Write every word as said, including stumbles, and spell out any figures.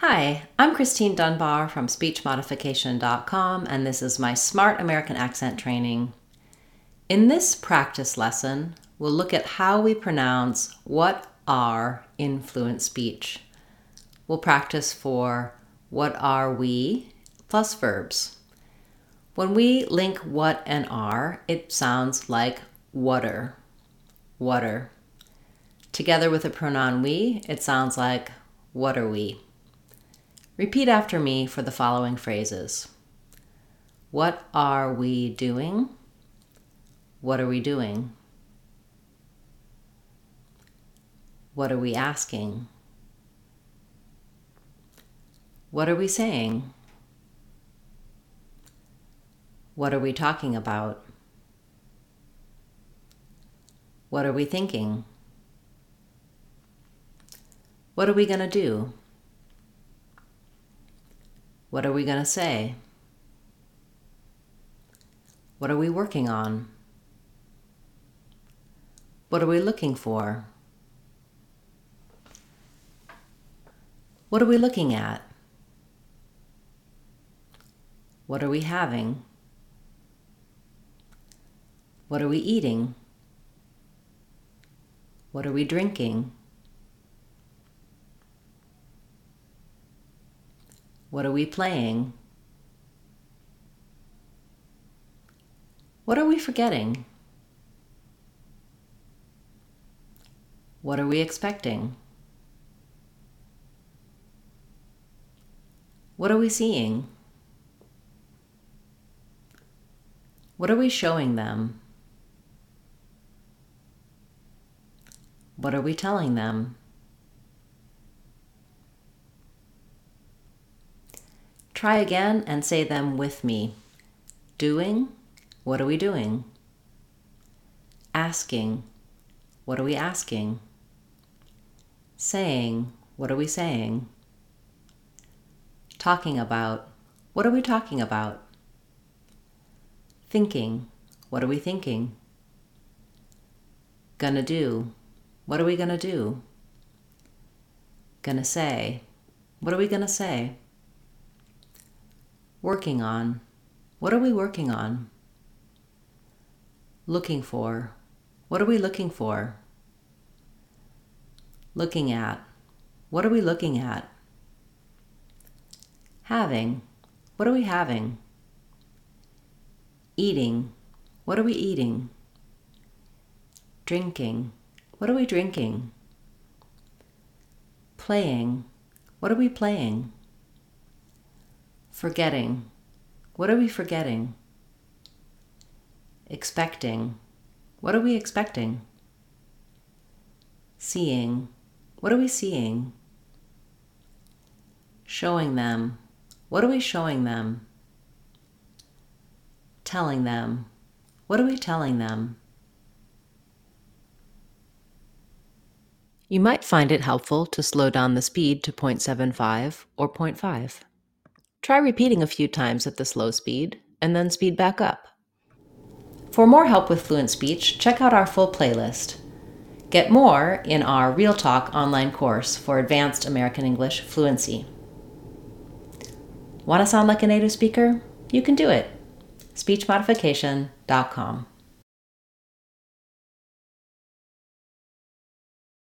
Hi, I'm Christine Dunbar from speech modification dot com, and this is my Smart American Accent training. In this practice lesson, we'll look at how we pronounce what are in fluent speech. We'll practice for what are we plus verbs. When we link what and are, it sounds like water, water. Together with the pronoun we, it sounds like what are we. Repeat after me for the following phrases. What are we doing? What are we doing? What are we asking? What are we saying? What are we talking about? What are we thinking? What are we going to do? What are we going to say? What are we working on? What are we looking for? What are we looking at? What are we having? What are we eating? What are we drinking? What are we playing? What are we forgetting? What are we expecting? What are we seeing? What are we showing them? What are we telling them? Try again and say them with me. Doing, what are we doing? Asking, what are we asking? Saying, what are we saying? Talking about, what are we talking about? Thinking, what are we thinking? Gonna do, what are we gonna do? Gonna say, what are we gonna say? Working on, what are we working on? Looking for, what are we looking for? Looking at, what are we looking at? Having, what are we having? Eating, what are we eating? Drinking, what are we drinking? Playing, what are we playing? Forgetting, what are we forgetting? Expecting, what are we expecting? Seeing, what are we seeing? Showing them, what are we showing them? Telling them, what are we telling them? You might find it helpful to slow down the speed to zero point seven five or zero point five. Try repeating a few times at the slow speed, and then speed back up. For more help with fluent speech, check out our full playlist. Get more in our Real Talk online course for advanced American English fluency. Want to sound like a native speaker? You can do it. speech modification dot com